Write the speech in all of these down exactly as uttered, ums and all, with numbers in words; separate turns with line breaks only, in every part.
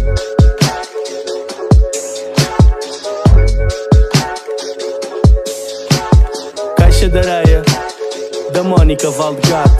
Caixa de Areia, da Mónica Valdegato.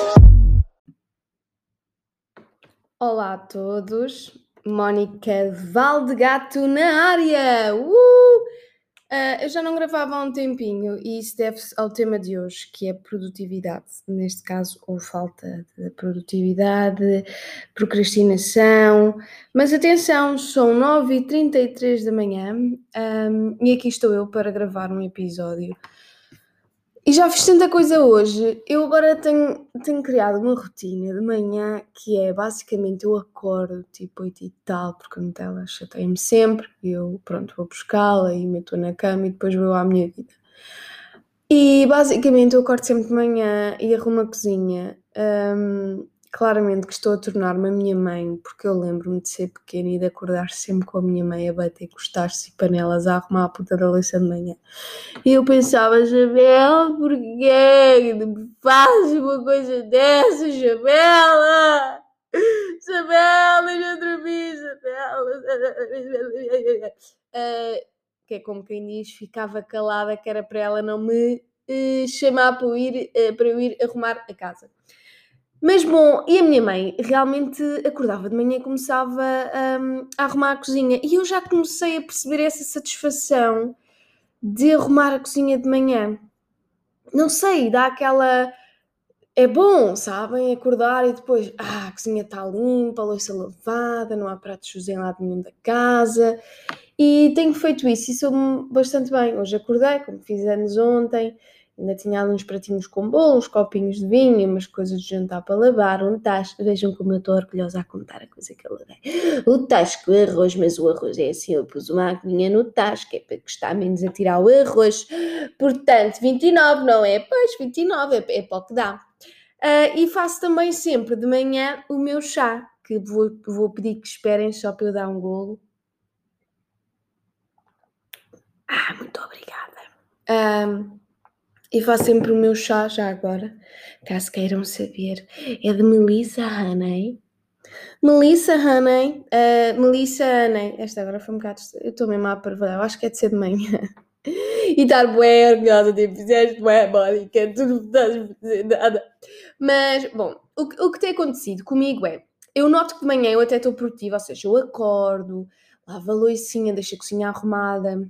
Olá a todos, Mónica Valdegato na área! Uh! Uh, eu já não gravava há um tempinho e isso deve-se ao tema de hoje, que é produtividade. Neste caso, ou falta de produtividade, procrastinação. Mas atenção, são nove e trinta e três da manhã um, e aqui estou eu para gravar um episódio. E já fiz tanta coisa hoje, eu agora tenho, tenho criado uma rotina de manhã que é, basicamente, eu acordo tipo oito e tal, porque a Nutella chateia-me sempre, e eu, pronto, vou buscá-la e meto-a na cama e depois vou à minha vida. E, basicamente, eu acordo sempre de manhã e arrumo a cozinha. Hum, claramente que estou a tornar-me a minha mãe, porque eu lembro-me de ser pequena e de acordar sempre com a minha mãe a bater costas e panelas a arrumar a puta da louça de manhã. E eu pensava, Isabel, porquê que me fazes uma coisa dessa, Isabela? Isabela, eu já dormi, Isabela. Uh, que é como quem diz, ficava calada, que era para ela não me uh, chamar para eu, ir, uh, para eu ir arrumar a casa. Mas bom, e a minha mãe realmente acordava de manhã e começava um, a arrumar a cozinha. E eu já comecei a perceber essa satisfação de arrumar a cozinha de manhã. Não sei, dá aquela... É bom, sabem? Acordar e depois... Ah, a cozinha está limpa, a louça lavada, não há pratos sujos em lado nenhum da casa. E tenho feito isso e soube-me bastante bem. Hoje acordei, como fiz anos ontem, ainda tinha ali uns pratinhos com bolo, uns copinhos de vinho, umas coisas de jantar para lavar, um tacho. Vejam como eu estou orgulhosa a contar a coisa que eu lavei. O tacho com o arroz, mas o arroz é assim, eu pus uma aguinha no tacho, que é para custar menos a tirar o arroz. Portanto, vinte e nove, não é? Pois, vinte e nove, é, é para o que dá. Uh, e faço também sempre de manhã o meu chá, que vou, vou pedir que esperem só para eu dar um golo. Ah, muito obrigada. Um, e faço sempre o meu chá, já agora, caso queiram saber. É de Melissa Honey. Melissa Honey. Uh, Melissa Honey. Esta agora foi um bocado... Eu estou mesmo a parvar. Eu acho que é de ser de manhã. E estar bué orgulhosa de fizeste bué, Mónica, tu não estás a fazer nada. Mas, bom, o, o que tem acontecido comigo é... Eu noto que de manhã eu até estou produtiva, ou seja, eu acordo, lavo a loucinha, deixo a cozinha arrumada...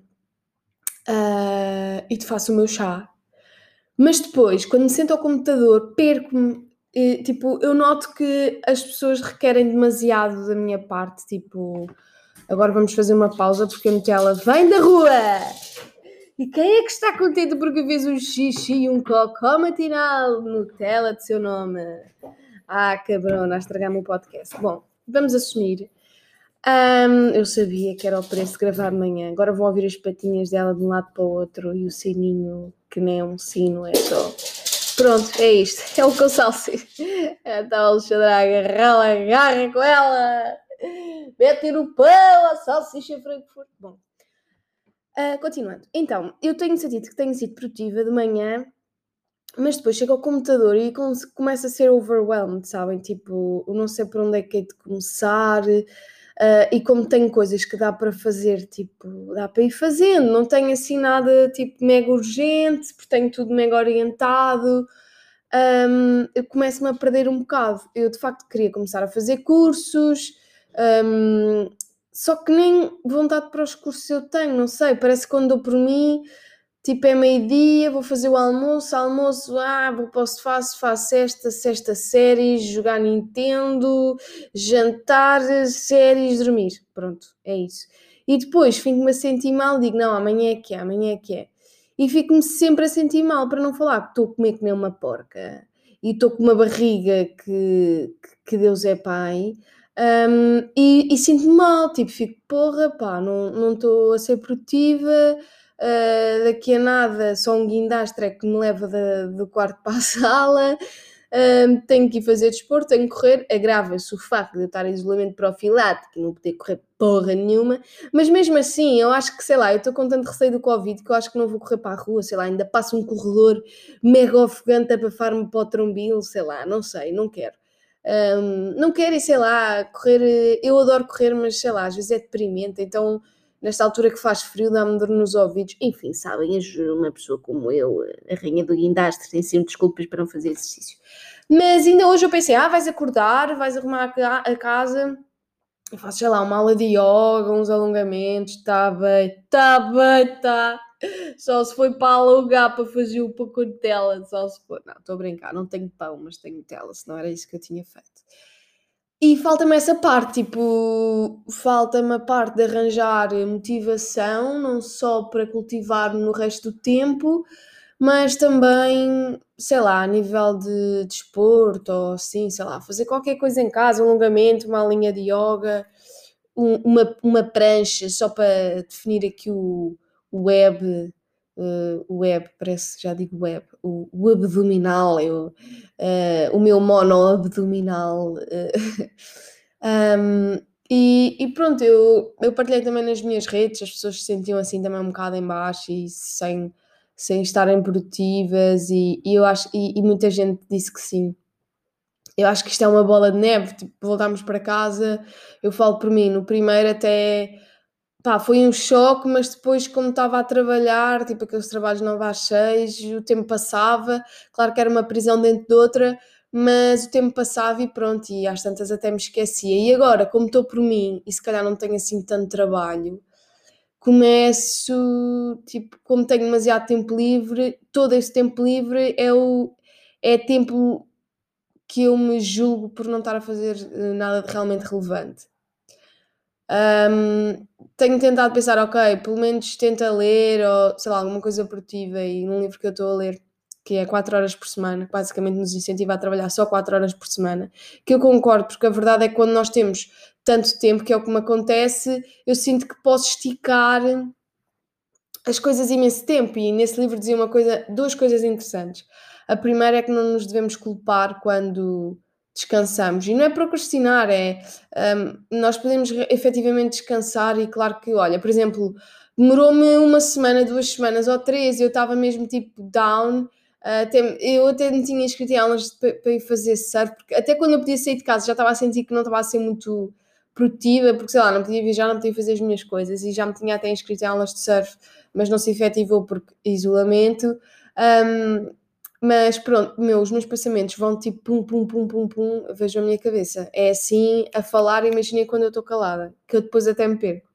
Uh, e te faço o meu chá. Mas depois, quando me sento ao computador, perco-me. E, tipo, eu noto que as pessoas requerem demasiado da minha parte. Tipo, agora vamos fazer uma pausa porque a Nutella vem da rua. E quem é que está contente porque fez um xixi e um cocó matinal? Nutella de seu nome. Ah, cabrona, a estragar-me o podcast. Bom, vamos assumir. Um, eu sabia que era o preço de gravar de manhã. Agora vão ouvir as patinhas dela de um lado para o outro e o sininho, que nem é um sino, é só... Pronto, é isto. É o que eu salsei. Está a Alexandra a agarrá-la, agarra com ela. Mete no pão a salsicha Frankfurt. Bom, uh, continuando. Então, eu tenho sentido que tenho sido produtiva de manhã, mas depois chego ao computador e começo a ser overwhelmed, sabem? Tipo, eu não sei por onde é que hei de começar... Uh, e como tenho coisas que dá para fazer, tipo, dá para ir fazendo, não tenho assim nada, tipo, mega urgente, porque tenho tudo mega orientado, um, eu começo-me a perder um bocado. Eu, de facto, queria começar a fazer cursos, um, só que nem vontade para os cursos eu tenho, não sei, parece que quando dou por mim... Tipo, é meio-dia, vou fazer o almoço, almoço, ah, vou para o sofá, sofá, sexta, sexta, séries, jogar Nintendo, jantar, séries, dormir. Pronto, é isso. E depois, fico-me a sentir mal, digo, não, amanhã é que é, amanhã é que é. E fico-me sempre a sentir mal, para não falar que estou a comer que nem uma porca. E estou com uma barriga que, que Deus é pai. Um, e, e sinto-me mal, tipo, fico, porra, pá, não estou a ser produtiva... Uh, daqui a nada só um guindastre é que me leva da, do quarto para a sala, uh, tenho que ir fazer desporto, tenho que correr, agrava-se o facto de eu estar em isolamento profilático e não poder correr porra nenhuma, mas mesmo assim eu acho que, sei lá, eu estou com tanto receio do Covid que eu acho que não vou correr para a rua, sei lá, ainda passo um corredor mega ofegante a bafar-me para o trombilo, sei lá, não sei, não quero. Um, não quero ir, sei lá, correr. Eu adoro correr, mas sei lá, às vezes é deprimente. Então, nesta altura que faz frio, dá-me dor nos ouvidos. Enfim, sabem, uma pessoa como eu, a rainha do guindastre, tem sempre desculpas para não fazer exercício. Mas ainda hoje eu pensei, ah, vais acordar, vais arrumar a casa. Eu faço, sei lá, uma aula de yoga, uns alongamentos, está bem, está bem, está. Só se foi para alugar para fazer o pouco de tela, só se for. Não, estou a brincar, não tenho pão, mas tenho tela, senão era isso que eu tinha feito. E falta-me essa parte, tipo, falta-me a parte de arranjar motivação, não só para cultivar no resto do tempo, mas também, sei lá, a nível de desporto, ou assim, sei lá, fazer qualquer coisa em casa, um alongamento, uma linha de yoga, um, uma, uma prancha, só para definir aqui o, o web, uh, o web, parece, já digo web, o, o abdominal, eu, uh, o meu mono-abdominal. Uh, um, e, e pronto, eu, eu partilhei também nas minhas redes, as pessoas se sentiam assim também um bocado em baixo e sem sem estarem produtivas e, e eu acho e, e muita gente disse que sim. Eu acho que isto é uma bola de neve, tipo, voltámos para casa, eu falo por mim, no primeiro até, pá, foi um choque, mas depois como estava a trabalhar, tipo aqueles trabalhos nove às seis, o tempo passava, claro que era uma prisão dentro de outra, mas o tempo passava e pronto, e às tantas até me esquecia. E agora, como estou por mim, e se calhar não tenho assim tanto trabalho, começo, tipo, como tenho demasiado tempo livre, todo esse tempo livre é, o, é tempo que eu me julgo por não estar a fazer nada de realmente relevante. Um, tenho tentado pensar, ok, pelo menos tenta ler, ou sei lá, alguma coisa produtiva, e num livro que eu estou a ler, que é quatro horas por semana, que basicamente nos incentiva a trabalhar só quatro horas por semana, que eu concordo, porque a verdade é que quando nós temos tanto tempo, que é o que me acontece, eu sinto que posso esticar as coisas imenso tempo, e nesse livro dizia uma coisa, duas coisas interessantes. A primeira é que não nos devemos culpar quando descansamos, e não é procrastinar, é um, nós podemos efetivamente descansar, e claro que, olha, por exemplo, demorou-me uma semana, duas semanas ou três, eu estava mesmo tipo down, até, eu até me tinha inscrito em aulas para ir fazer surf, porque até quando eu podia sair de casa já estava a sentir que não estava a ser muito produtiva, porque sei lá, não podia viajar, não podia fazer as minhas coisas, e já me tinha até inscrito em aulas de surf, mas não se efetivou por isolamento. Um, mas pronto, meu, os meus pensamentos vão tipo pum, pum, pum, pum, pum, vejo a minha cabeça. É assim, a falar, imaginei quando eu estou calada, que eu depois até me perco.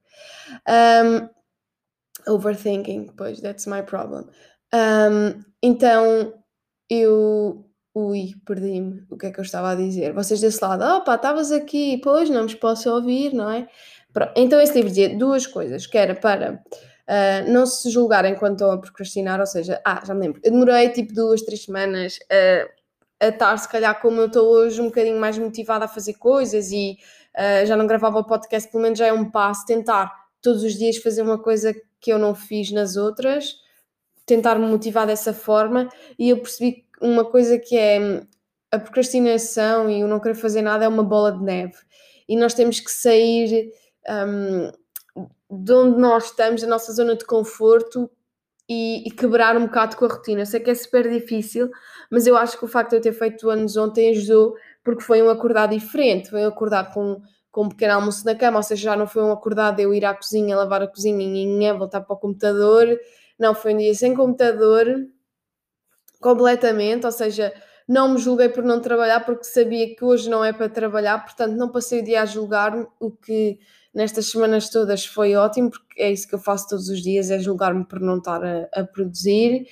Um, overthinking, pois, that's my problem. Um, então, eu... Ui, perdi-me. O que é que eu estava a dizer? Vocês desse lado, opa, estavas aqui, pois, não vos posso ouvir, não é? Pronto. Então, esse livro dizia duas coisas, que era para uh, não se julgarem quando estão a procrastinar, ou seja, ah, já me lembro, eu demorei tipo duas, três semanas uh, a estar, se calhar, como eu estou hoje, um bocadinho mais motivada a fazer coisas e uh, já não gravava o podcast, pelo menos já é um passo, tentar todos os dias fazer uma coisa que eu não fiz nas outras, tentar me motivar dessa forma, e eu percebi uma coisa que é a procrastinação e o não querer fazer nada é uma bola de neve, e nós temos que sair um, de onde nós estamos, da nossa zona de conforto, e, e quebrar um bocado com a rotina. Eu sei que é super difícil, mas eu acho que o facto de eu ter feito anos ontem ajudou, porque foi um acordar diferente, foi um acordar com, com um pequeno almoço na cama, ou seja, já não foi um acordar de eu ir à cozinha, lavar a cozinha e voltar para o computador. Não, foi um dia sem computador, completamente, ou seja, não me julguei por não trabalhar, porque sabia que hoje não é para trabalhar, portanto não passei o dia a julgar-me, o que nestas semanas todas foi ótimo, porque é isso que eu faço todos os dias, é julgar-me por não estar a, a produzir.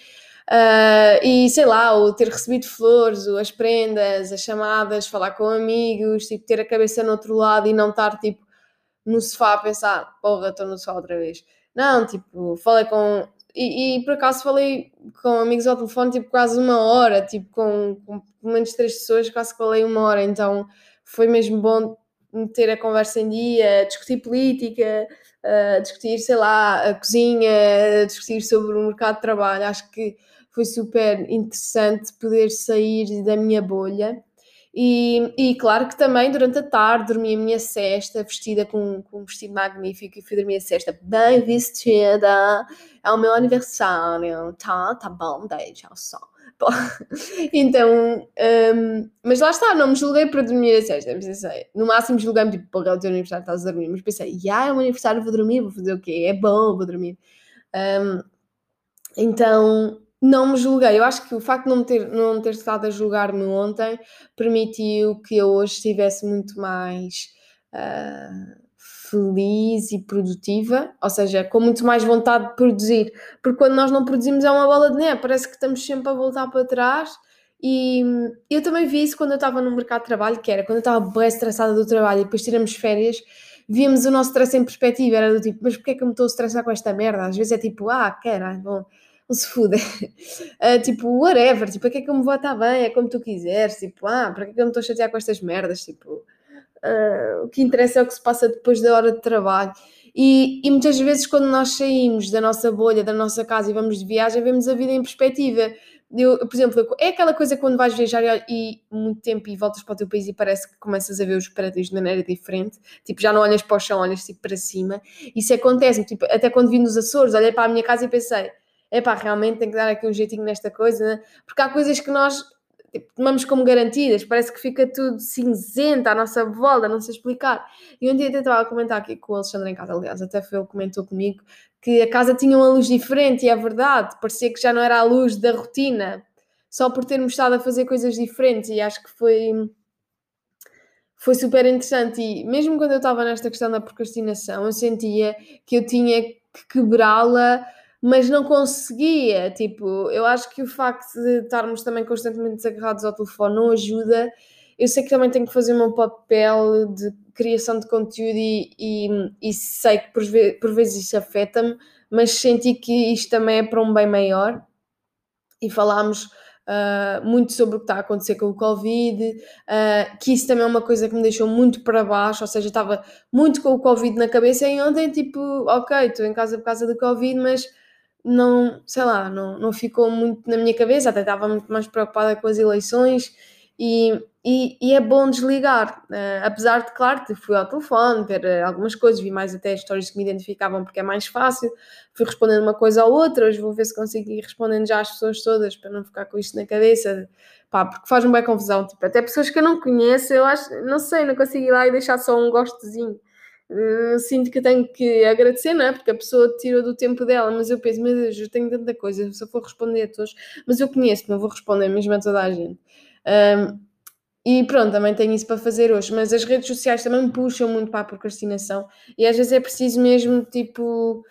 Uh, e sei lá, o ter recebido flores, as prendas, as chamadas, falar com amigos, tipo, ter a cabeça no outro lado e não estar tipo no sofá a pensar, porra, estou no sofá outra vez. Não, tipo, falei com... E, e por acaso falei com amigos ao telefone tipo quase uma hora, tipo com, com pelo menos três pessoas, quase que falei uma hora, então foi mesmo bom meter a conversa em dia, discutir política, uh, discutir, sei lá, a cozinha, discutir sobre o mercado de trabalho. Acho que foi super interessante poder sair da minha bolha. E, e claro que também durante a tarde dormi a minha cesta vestida com, com um vestido magnífico, e fui dormir a cesta bem vestida. É o meu aniversário, tá? Tá bom, deixa só. Então, hum, mas lá está, não me julguei para dormir a sexta, pensei, no máximo julguei-me, tipo, porra, é o teu aniversário, estás a dormir, mas pensei, já é o meu aniversário, vou dormir, vou fazer o quê? É bom, vou dormir. Hum, então, não me julguei. Eu acho que o facto de não me ter, não me ter estado a julgar-me ontem permitiu que eu hoje estivesse muito mais ah, feliz e produtiva, ou seja, com muito mais vontade de produzir. Porque quando nós não produzimos é uma bola de neve, parece que estamos sempre a voltar para trás. E hum, eu também vi isso quando eu estava no mercado de trabalho, que era quando eu estava bem estressada do trabalho e depois tiramos férias, víamos o nosso stress em perspectiva, era do tipo, mas porquê é que eu me estou a estressar com esta merda? Às vezes é tipo, ah, caralho, bom, não se fuda. Uh, tipo, whatever, tipo, para que é que eu me vou estar bem? É como tu quiseres, tipo, ah, para que é que eu me estou a chatear com estas merdas? Tipo, uh, o que interessa é o que se passa depois da hora de trabalho. E, e muitas vezes, quando nós saímos da nossa bolha, da nossa casa e vamos de viagem, vemos a vida em perspectiva. Eu, por exemplo, é aquela coisa quando vais viajar e, e muito tempo e voltas para o teu país e parece que começas a ver os prédios de maneira diferente, tipo, já não olhas para o chão, olhas tipo para cima. Isso acontece, tipo, até quando vim nos Açores, olhei para a minha casa e pensei, epá, realmente tem que dar aqui um jeitinho nesta coisa, né? Porque há coisas que nós tipo, tomamos como garantidas, parece que fica tudo cinzento à nossa volta, não sei explicar. E um dia eu estava a comentar aqui com o Alexandre em casa, aliás, até foi ele que comentou comigo, que a casa tinha uma luz diferente, e é verdade, parecia que já não era a luz da rotina, só por termos estado a fazer coisas diferentes, e acho que foi, foi super interessante. E mesmo quando eu estava nesta questão da procrastinação, eu sentia que eu tinha que quebrá-la, mas não conseguia. Tipo, eu acho que o facto de estarmos também constantemente desagarrados ao telefone não ajuda. Eu sei que também tenho que fazer o meu papel de criação de conteúdo e, e, e sei que por, ve por vezes isso afeta-me, mas senti que isto também é para um bem maior. E falámos uh, muito sobre o que está a acontecer com o Covid, uh, que isso também é uma coisa que me deixou muito para baixo, ou seja, estava muito com o Covid na cabeça e ontem, tipo, ok, estou em casa por causa do Covid, mas não, sei lá, não, não ficou muito na minha cabeça, até estava muito mais preocupada com as eleições e, e, e é bom desligar, uh, apesar de, claro, que fui ao telefone ver uh, algumas coisas, vi mais até histórias que me identificavam porque é mais fácil, fui respondendo uma coisa ou outra, hoje vou ver se consigo ir respondendo já às pessoas todas para não ficar com isto na cabeça, pá, porque faz-me bem confusão, tipo, até pessoas que eu não conheço, eu acho, não sei, não consigo ir lá e deixar só um gostozinho. Uh, sinto que tenho que agradecer, não é? Porque a pessoa tirou do tempo dela, mas eu penso, meu Deus, eu tenho tanta coisa, se eu for responder a todos, mas eu conheço-me, eu vou responder mesmo a toda a gente. Um, e pronto, também tenho isso para fazer hoje, mas as redes sociais também me puxam muito para a procrastinação e às vezes é preciso mesmo, tipo,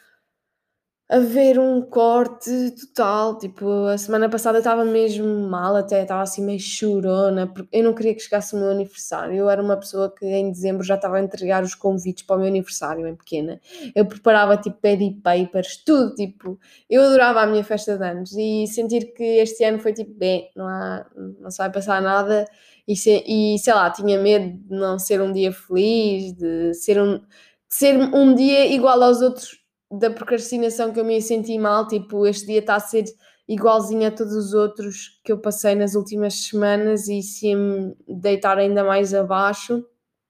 haver um corte total. Tipo, a semana passada eu estava mesmo mal, até estava assim meio chorona, porque eu não queria que chegasse o meu aniversário. Eu era uma pessoa que em dezembro já estava a entregar os convites para o meu aniversário, em pequena. Eu preparava tipo pad papers, tudo, tipo, eu adorava a minha festa de anos e sentir que este ano foi tipo, bem, não há, não se vai passar nada. E, se, e sei lá, tinha medo de não ser um dia feliz, de ser um, de ser um dia igual aos outros da procrastinação, que eu me ia sentir mal, tipo, este dia está a ser igualzinho a todos os outros que eu passei nas últimas semanas e se me deitar ainda mais abaixo,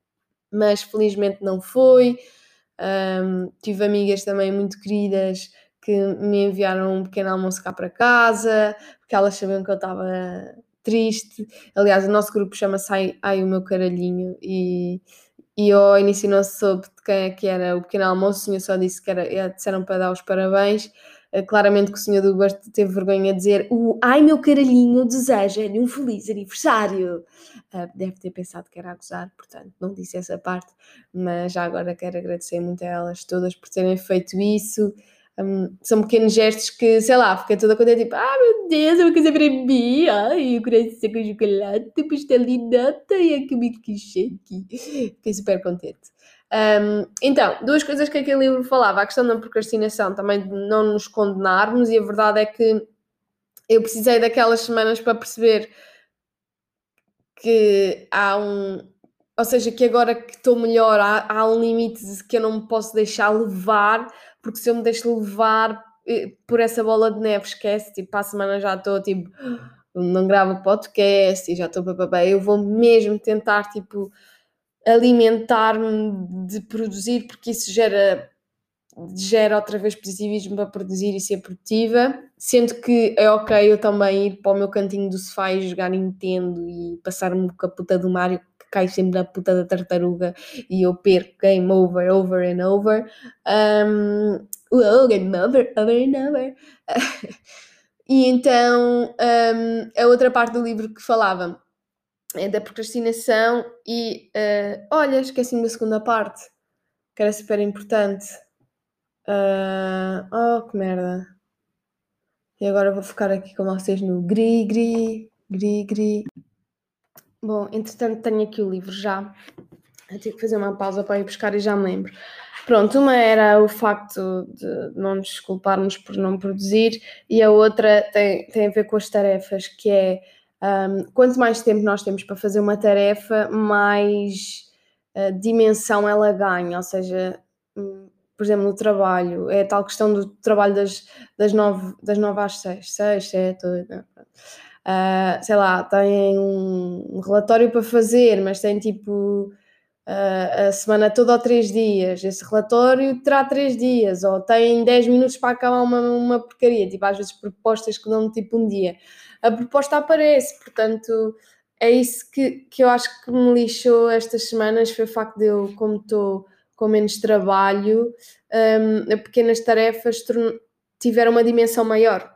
mas felizmente não foi. Um, tive amigas também muito queridas que me enviaram um pequeno almoço cá para casa, porque elas sabiam que eu estava triste. Aliás, o nosso grupo chama-se Ai, Ai o meu caralhinho e e eu ao início não soube de quem é que era o pequeno almoço, o senhor só disse que era, eh, disseram para dar os parabéns. Eh, claramente que o senhor do Uber teve vergonha de dizer o ai meu caralhinho deseja-lhe um feliz aniversário. Ah, deve ter pensado que era a gozar, portanto não disse essa parte, mas já agora quero agradecer muito a elas todas por terem feito isso. Hum, são pequenos gestos que, sei lá, fica toda contente, tipo, ah meu Deus, é uma coisa para mim, ai, o coração com chocolate, pastelinata e a comida que shake. Fiquei super contente. Um, então, duas coisas que aquele livro falava, a questão da procrastinação, também de não nos condenarmos, e a verdade é que eu precisei daquelas semanas para perceber que há um, ou seja, que agora que estou melhor, há, há um limite que eu não me posso deixar levar, porque se eu me deixo levar eh, por essa bola de neve, esquece, tipo, para a semana já estou, tipo, não gravo podcast e já estou, papapá, eu vou mesmo tentar, tipo, alimentar-me de produzir, porque isso gera gera outra vez positivismo para produzir e ser produtiva, sendo que é ok eu também ir para o meu cantinho do sofá e jogar Nintendo e passar-me com a puta do Mario, que cai sempre na puta da tartaruga e eu perco game over, over and over. Um, oh, game over, over and over. E então um, a outra parte do livro que falava é da procrastinação e uh, olha, esqueci-me da segunda parte, que era super importante. Uh, oh, que merda. E agora vou focar aqui com vocês no gri, gri, gri, gri. Bom, entretanto tenho aqui o livro já. Eu tive que fazer uma pausa para ir buscar e já me lembro. Pronto, uma era o facto de não nos desculparmos por não produzir e a outra tem, tem a ver com as tarefas, que é um, quanto mais tempo nós temos para fazer uma tarefa, mais uh, dimensão ela ganha, ou seja, um, por exemplo, no trabalho, é a tal questão do trabalho das, das, nove, das nove às seis, seis, sete, oito, não, uh, sei lá, tem um, um relatório para fazer, mas tem tipo Uh, a semana toda ou três dias, esse relatório terá três dias, ou tem dez minutos para acabar uma, uma porcaria, tipo às vezes propostas que dão tipo um dia. A proposta aparece, portanto é isso que, que eu acho que me lixou estas semanas, foi o facto de eu, como estou com menos trabalho, um, pequenas tarefas tiveram uma dimensão maior.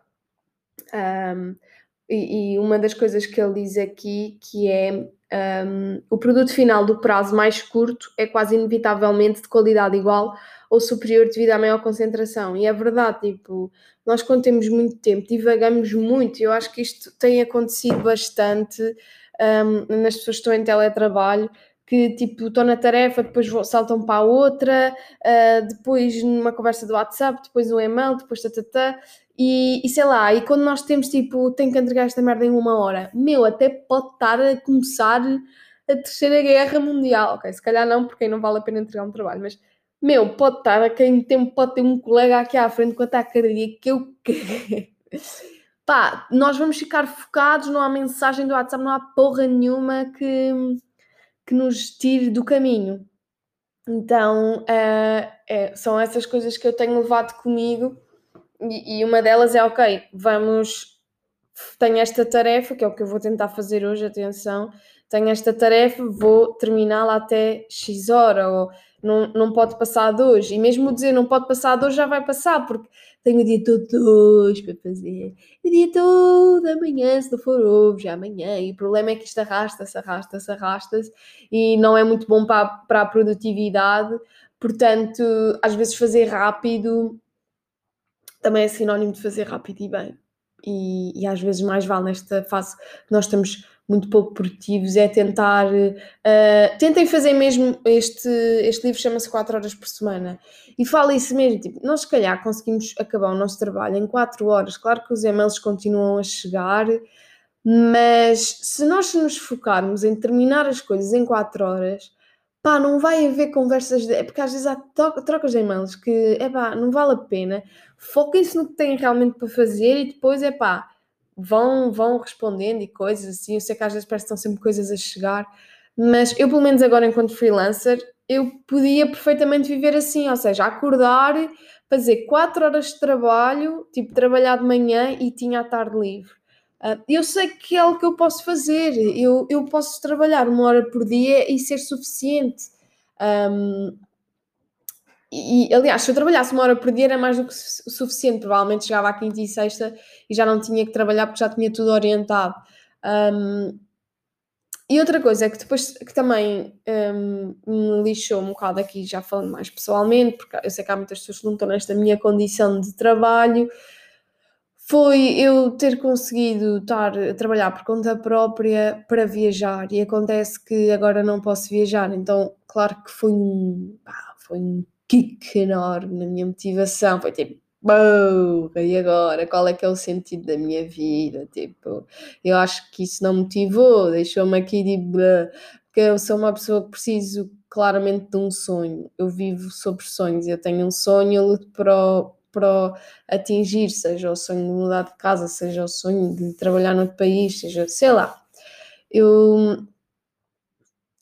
Um, e, e uma das coisas que ele diz aqui, que é um, o produto final do prazo mais curto é quase inevitavelmente de qualidade igual ou superior devido à maior concentração. E é verdade, tipo, nós quando temos muito tempo divagamos muito, e eu acho que isto tem acontecido bastante um, nas pessoas que estão em teletrabalho, que tipo estão na tarefa, depois saltam para a outra, uh, depois numa conversa do WhatsApp, depois um e-mail, depois tatatá. E, e sei lá, e quando nós temos tipo, tenho que entregar esta merda em uma hora, meu, até pode estar a começar a terceira guerra mundial, ok, se calhar não, porque aí não vale a pena entregar um trabalho, mas, meu, pode estar, a quem tempo pode ter um colega aqui à frente com ataque cardíaco que eu quero. Pá, nós vamos ficar focados, não há mensagem do WhatsApp, não há porra nenhuma que, que nos tire do caminho. Então, uh, é, são essas coisas que eu tenho levado comigo. E, e uma delas é, ok, vamos, tenho esta tarefa, que é o que eu vou tentar fazer hoje, atenção, tenho esta tarefa, vou terminá-la até X hora, ou não, não pode passar de hoje. E mesmo dizer não pode passar de hoje já vai passar, porque tenho o dia todo de hoje para fazer, o dia todo amanhã, se não for hoje, amanhã. E o problema é que isto arrasta-se, arrasta-se, arrasta-se, e não é muito bom para, para a produtividade. Portanto, às vezes fazer rápido também é sinónimo de fazer rápido e bem. E, e às vezes mais vale nesta fase que nós estamos muito pouco produtivos, é tentar... Uh, tentem fazer mesmo, este, este livro chama-se quatro horas por semana, e fala isso mesmo, tipo, nós se calhar conseguimos acabar o nosso trabalho em quatro horas, claro que os e-mails continuam a chegar, mas se nós nos focarmos em terminar as coisas em quatro horas, pá, não vai haver conversas, de, é porque às vezes há trocas de e-mails que, é pá, não vale a pena. Foquem-se no que têm realmente para fazer e depois, é pá, vão, vão respondendo e coisas assim. Eu sei que às vezes parece que estão sempre coisas a chegar, mas eu, pelo menos agora, enquanto freelancer, eu podia perfeitamente viver assim, ou seja, acordar, fazer quatro horas de trabalho, tipo, trabalhar de manhã e tinha a tarde livre. Uh, eu sei que é algo que eu posso fazer, eu, eu posso trabalhar uma hora por dia e ser suficiente. Um, e, aliás, se eu trabalhasse uma hora por dia era mais do que o suficiente, provavelmente chegava à quinta e sexta e já não tinha que trabalhar porque já tinha tudo orientado. Um, e outra coisa é que depois que também um, me lixou um bocado aqui, já falando mais pessoalmente, porque eu sei que há muitas pessoas que não estão nesta minha condição de trabalho, foi eu ter conseguido estar a trabalhar por conta própria para viajar, e acontece que agora não posso viajar, então claro que foi um, pá, foi um kick enorme na minha motivação, foi tipo, porra, e agora? Qual é que é o sentido da minha vida? Tipo, eu acho que isso não motivou, deixou-me aqui de blá, porque eu sou uma pessoa que preciso claramente de um sonho, eu vivo sobre sonhos, eu tenho um sonho, eu luto para o para atingir, seja o sonho de mudar de casa, seja o sonho de trabalhar noutro país, seja, sei lá. Eu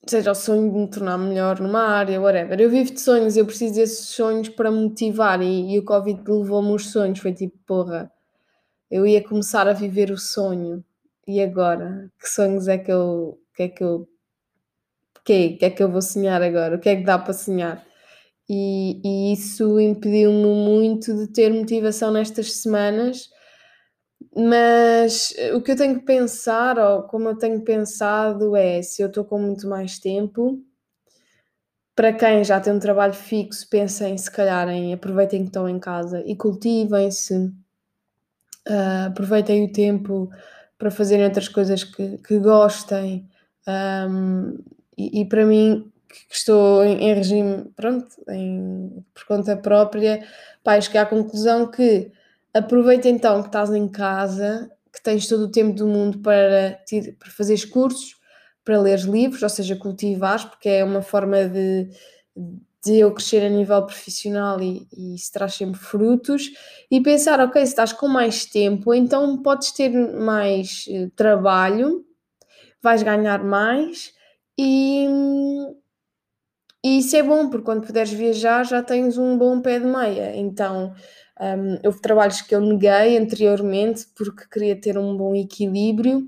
seja o sonho de me tornar melhor numa área, whatever. Eu vivo de sonhos, eu preciso desses sonhos para me motivar e, e o Covid levou-me os sonhos. Foi tipo, porra, eu ia começar a viver o sonho. E agora? Que sonhos é que eu... Que é que eu... Que, que é que eu vou sonhar agora? O que é que dá para sonhar? E, e isso impediu-me muito de ter motivação nestas semanas. Mas eh, o que eu tenho que pensar, ou como eu tenho pensado, é se eu estou com muito mais tempo. Para quem já tem um trabalho fixo, pensem se calhar em aproveitem que estão em casa e cultivem-se, ah, aproveitem o tempo para fazerem outras coisas que, que gostem. Ahm, e, e para mim, que que estou em, em regime, pronto, em- por conta própria, pá, cheguei à conclusão que aproveita então que estás em casa, que tens todo o tempo do mundo para, ti- para fazeres cursos, para ler livros, ou seja, cultivares, porque é uma forma de, de eu crescer a nível profissional e, e isso traz sempre frutos. E pensar, ok, se estás com mais tempo, então podes ter mais eh, trabalho, vais ganhar mais e, e isso é bom, porque quando puderes viajar já tens um bom pé de meia. Então, hum, houve trabalhos que eu neguei anteriormente porque queria ter um bom equilíbrio,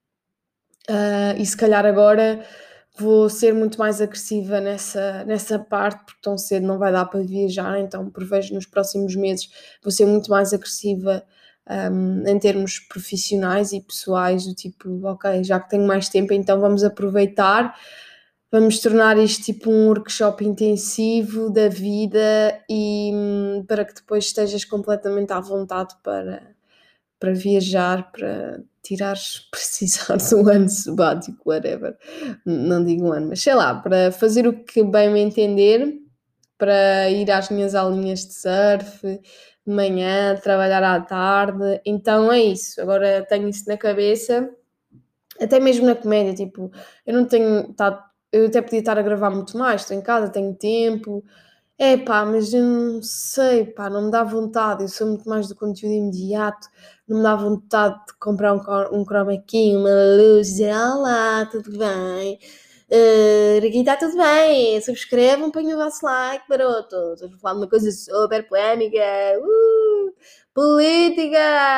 ah, e se calhar agora vou ser muito mais agressiva nessa, nessa parte, porque tão cedo não vai dar para viajar, então prevejo nos próximos meses vou ser muito mais agressiva, hum, em termos profissionais e pessoais, do tipo, ok, já que tenho mais tempo, então vamos aproveitar. Vamos tornar isto tipo um workshop intensivo da vida e hum, para que depois estejas completamente à vontade para, para viajar, para tirares, precisares um ano sabático, whatever. Não digo um ano, mas sei lá, para fazer o que bem me entender, para ir às minhas aulinhas de surf, de manhã, trabalhar à tarde. Então é isso. Agora tenho isso na cabeça, até mesmo na comédia, tipo, eu não tenho estado, eu até podia estar a gravar muito mais, estou em casa, tenho tempo, é pá, mas eu não sei, pá, não me dá vontade, eu sou muito mais do conteúdo imediato, não me dá vontade de comprar um, cor- um chroma key, uma luz, dizer, olá, tudo bem? Uh, aqui está tudo bem, subscrevam, ponham o vosso like, barotos. Vou falar de uma coisa super polémica, uh, política,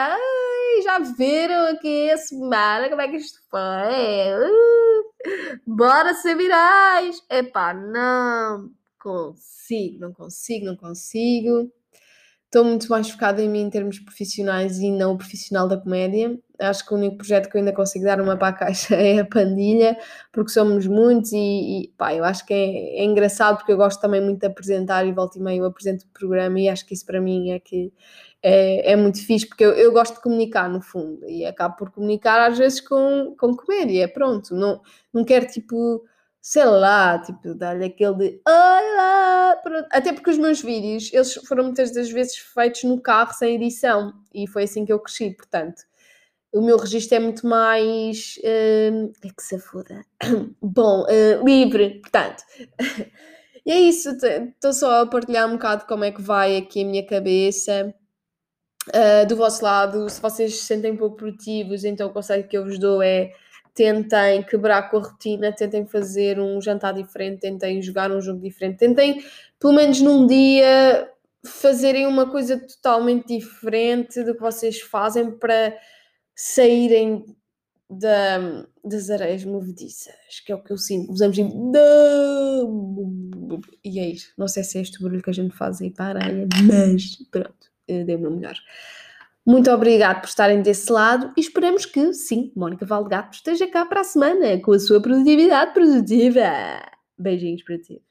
ai, já viram aqui a semana como é que isto foi? Uh, bora ser virais! Epá, não consigo, não consigo, não consigo. Estou muito mais focada em mim em termos profissionais e não o profissional da comédia. Acho que o único projeto que eu ainda consigo dar uma para a caixa é a Pandilha, porque somos muitos e, e pá, eu acho que é, é engraçado porque eu gosto também muito de apresentar e volta e meia eu apresento o programa e acho que isso para mim é que é, é muito fixe, porque eu, eu gosto de comunicar no fundo e acabo por comunicar às vezes com, com comédia, pronto, não, não quero tipo sei lá, tipo, dar-lhe aquele de olá, pronto. Até porque os meus vídeos, eles foram muitas das vezes feitos no carro sem edição e foi assim que eu cresci, portanto, o meu registro é muito mais, hum, é que se foda, bom, uh, livre, portanto. E é isso, estou só a partilhar um bocado como é que vai aqui a minha cabeça. Uh, do vosso lado, se vocês se sentem um pouco produtivos, então o conselho que eu vos dou é tentem quebrar com a rotina, tentem fazer um jantar diferente, tentem jogar um jogo diferente, tentem, pelo menos num dia, fazerem uma coisa totalmente diferente do que vocês fazem para saírem da, das areias movediças, que é o que eu sinto. Usamos em... E é isto. Não sei se é este o barulho que a gente faz aí para a areia, mas pronto, dei o meu melhor. Muito obrigado por estarem desse lado e esperamos que, sim, Mónica Valdegato esteja cá para a semana com a sua produtividade produtiva. Beijinhos para ti.